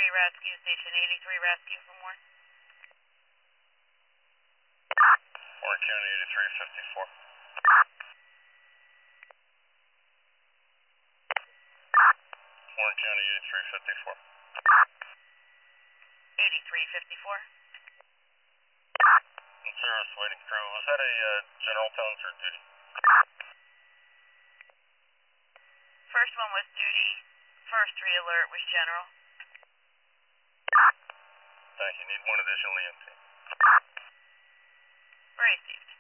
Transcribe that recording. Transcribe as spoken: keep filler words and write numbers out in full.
eighty-three rescue, station eighty-three rescue for more. Warren County eighty-three fifty-four. Warren County eighty-three fifty-four. eighty-three fifty-four. Service waiting crew. Was that a uh, general tones or duty? First one was duty. First re-alert was general. Thank you. Need one additional E M T. Received.